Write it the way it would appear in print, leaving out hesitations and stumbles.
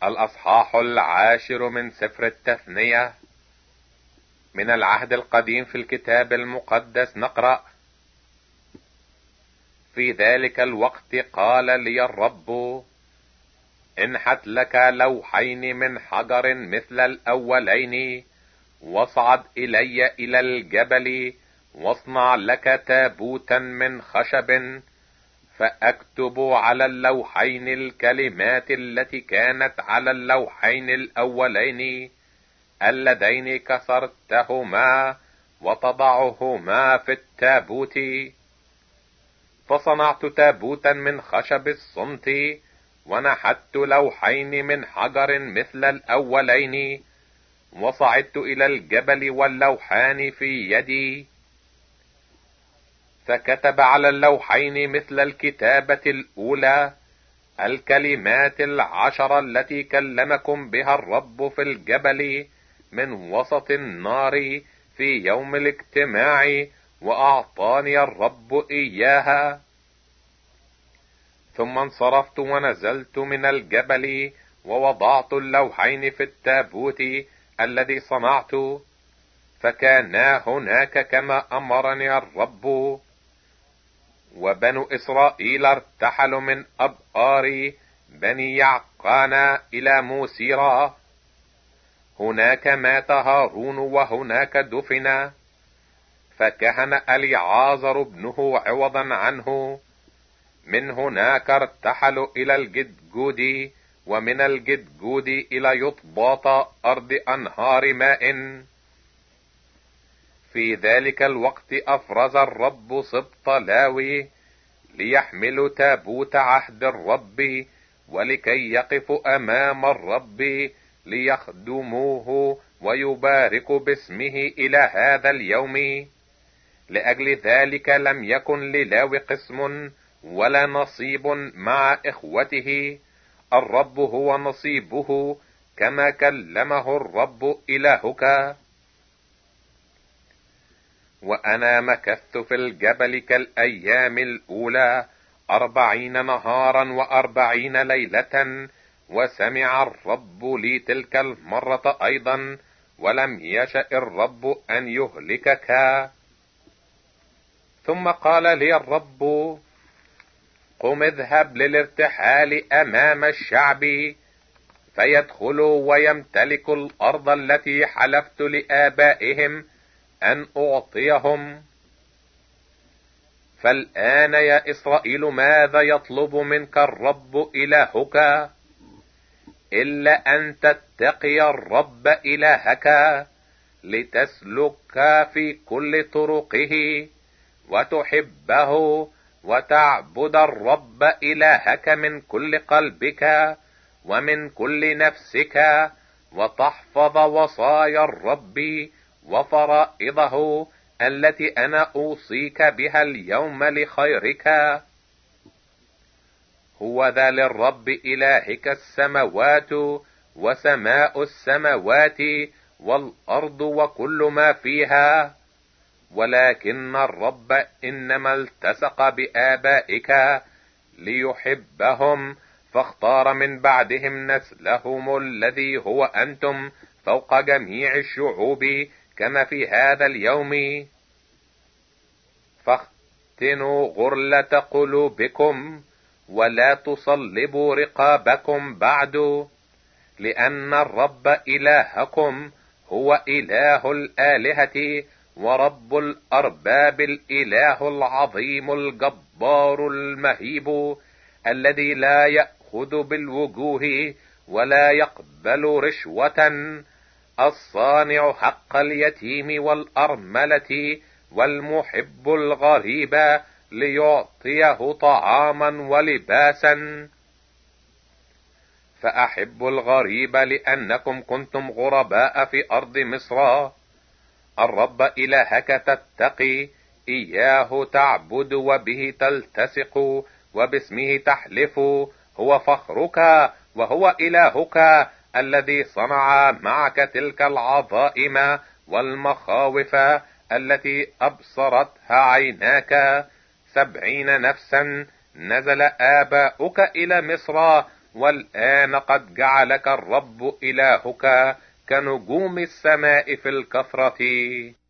الأصحاح 10 من سفر التثنية. من العهد القديم في الكتاب المقدس نقرأ: في ذلك الوقت قال لي الرب: انحت لك لوحين من حجر مثل الأولين، واصعد إلي إلى الجبل، واصنع لك تابوتا من خشب، فأكتب على اللوحين الكلمات التي كانت على اللوحين الأولين اللذين كسرتهما، وتضعهما في التابوت. فصنعت تابوتا من خشب الصمت، ونحت لوحين من حجر مثل الأولين، وصعدت إلى الجبل واللوحان في يدي. فكتب على اللوحين مثل الكتابة الأولى الكلمات 10 التي كلمكم بها الرب في الجبل من وسط النار في يوم الاجتماع، وأعطاني الرب إياها. ثم انصرفت ونزلت من الجبل، ووضعت اللوحين في التابوت الذي صنعت، فكانا هناك كما أمرني الرب. وبنو إسرائيل ارتحلوا من أبآر بني يعقان إلى موسيرا، هناك مات هارون وهناك دفن، فكهن أليعازر ابنه عوضا عنه. من هناك ارتحلوا إلى الجدجود، ومن الجدجود إلى يطباط أرض أنهار ماء. في ذلك الوقت أفرز الرب سبط لاوي ليحملوا تابوت عهد الرب، ولكي يقفوا أمام الرب ليخدموه ويباركوا باسمه إلى هذا اليوم. لأجل ذلك لم يكن للاوي قسم ولا نصيب مع إخوته، الرب هو نصيبه كما كلمه الرب إلهك. وأنا مكثت في الجبل كالأيام الأولى 40 نهارا و40 ليلة، وسمع الرب لي تلك المرة أيضا، ولم يشأ الرب أن يهلكك. ثم قال لي الرب: قم اذهب للارتحال أمام الشعب، فيدخلوا ويمتلكوا الأرض التي حلفت لآبائهم أن أعطيهم. فالآن يا إسرائيل ماذا يطلب منك الرب إلهك؟ إلا أن تتقي الرب إلهك، لتسلك في كل طرقه، وتحبه، وتعبد الرب إلهك من كل قلبك ومن كل نفسك، وتحفظ وصايا الرب وفرائضه التي أنا أوصيك بها اليوم لخيرك. هو ذا للرب إلهك السماوات وسماء السماوات والأرض وكل ما فيها. ولكن الرب إنما التصق بآبائك ليحبهم، فاختار من بعدهم نسلهم الذي هو أنتم فوق جميع الشعوب كما في هذا اليوم. فاختنوا غرلة قلوبكم، ولا تصلبوا رقابكم بعد، لأن الرب إلهكم هو إله الآلهة ورب الأرباب، الإله العظيم الجبار المهيب، الذي لا يأخذ بالوجوه ولا يقبل رشوة، الصانع حق اليتيم والأرملة، والمحب الغريب ليعطيه طعاما ولباسا. فأحب الغريب لأنكم كنتم غرباء في أرض مصر. الرب إلهك تتقي، إياه تعبد وبه تلتصق وباسمه تحلف. هو فخرك وهو إلهك الذي صنع معك تلك العظائم والمخاوف التي أبصرتها عيناك. 70 نفسا نزل آباؤك إلى مصر والآن قد جعلك الرب إلهك كنجوم السماء في الكثرة.